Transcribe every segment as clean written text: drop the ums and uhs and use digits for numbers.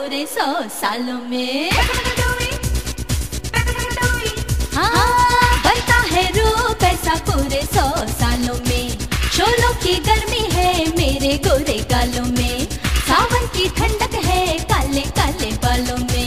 पूरे 100 सालों में। हाँ, बनता है रूप ऐसा पूरे 100 सालों में। शोलों की गर्मी है मेरे गोरे गालों में, सावन की ठंडक है काले काले बालों में।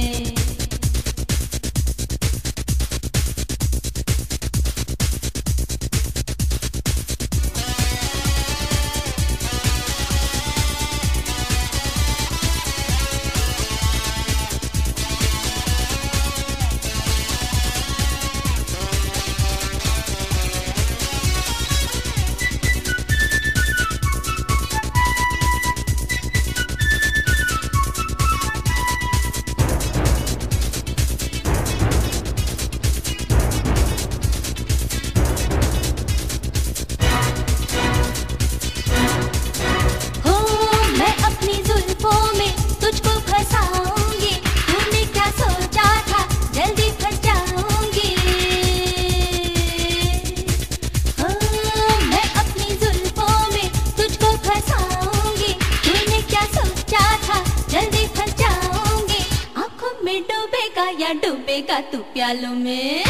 या डूबेगा तू प्यालों में।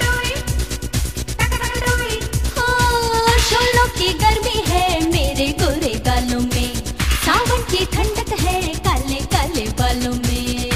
हाँ, शोलों की गर्मी है मेरे गोरे गालों में, सावन की ठंडक है काले काले बालों में।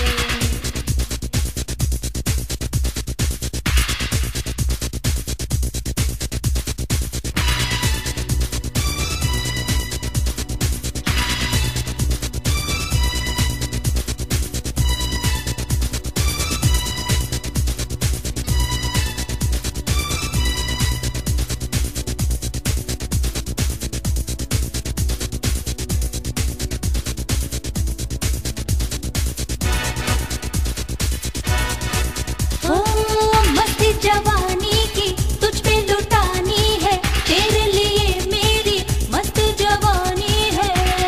जवानी की तुझ पे लुटानी है, तेरे लिए मेरी मस्त जवानी है।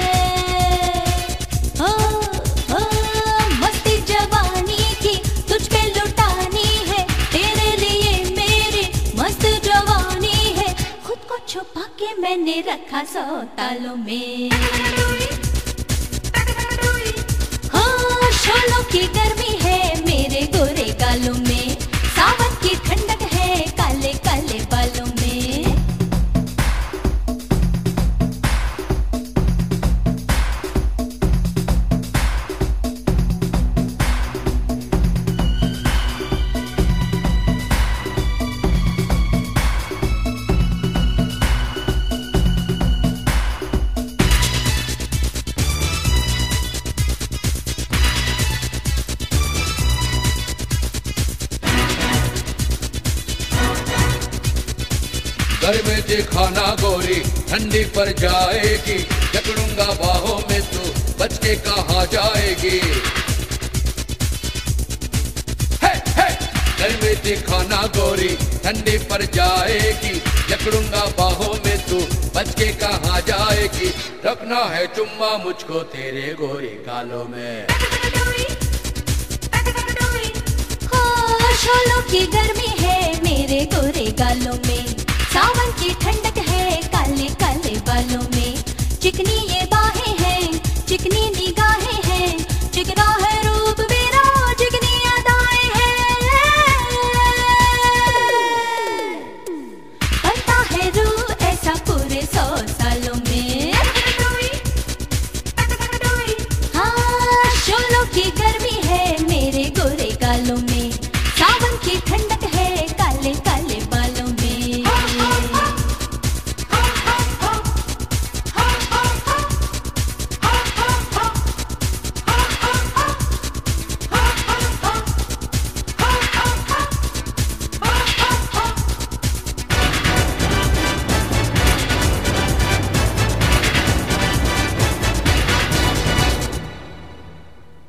ओ, ओ, मस्ती जवानी की तुझ पे लुटानी है, तेरे लिए मेरी मस्त जवानी है। खुद को छुपा के मैंने रखा 100 तालों में। हाँ, शोलों की गर्मी है मेरे गोरे गालों में, सावन की ठंडक है काले काले बालों में। घर में दिखाना गोरी ठंडी पर जाएगी, जकड़ूंगा बाहों में तू बच के कहाँ जाएगी। घर में दिखाना गोरी ठंडी पर जाएगी, जकड़ूंगा बाहों में तू बच के कहाँ जाएगी। रखना है चुम्मा मुझको तेरे गोरे गालों में। हाँ, शोलों